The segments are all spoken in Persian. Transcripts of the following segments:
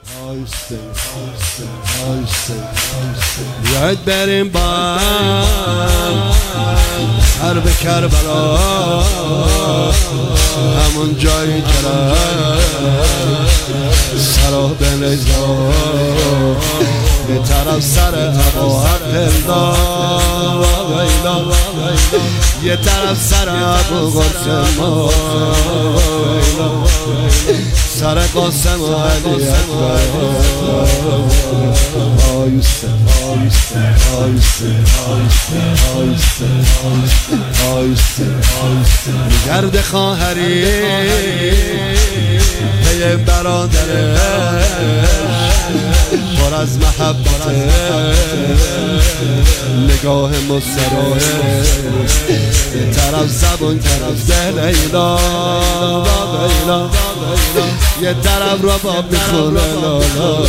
بیاید بریم با سر به کربلا، همون جایی که سرا بنزا به طرف سر ابو عبدالله، یه طرف سر ابو قاسم، سر قاسم و علی اکبر. گرد خواهری پی برادرش پر از محبت، نگاه مصرش یه طرف زبون طرف ده لیلا، یه طرف رباب میخونه لالا،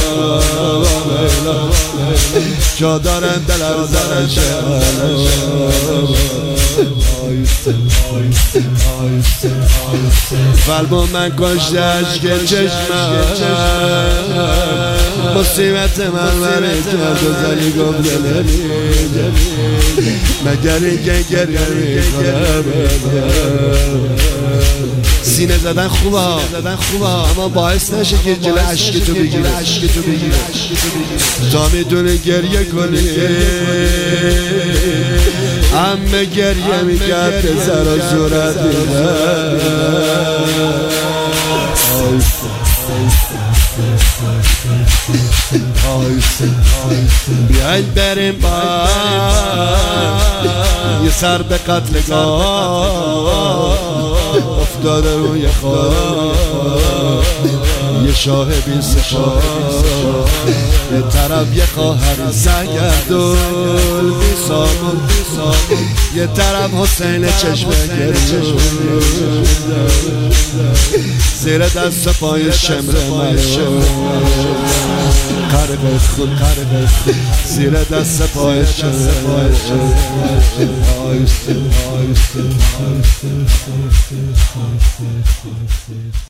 جا دارم دلم زرشه قلبو من کشته عشق چشمم، مصیبت من کرد و زنی گفت دلمی مگر اینکه گریه میکنم. سینه زدن خوبه اما باعث نشه که جلو عشق تو بگیره، تا میدونه گریه کنی همه گریه میکرد که زر و صورت بیاید بریم با یه سر به قتلگاه افتاده روی خواه، یه شاه بی سپاه، یه طرف یه خواهر سرگردون بی سامون، یه طرف حسین چشم گریون زیر دست پای شمر مرشون، قرب خود زیر دست پای شمر مرشون.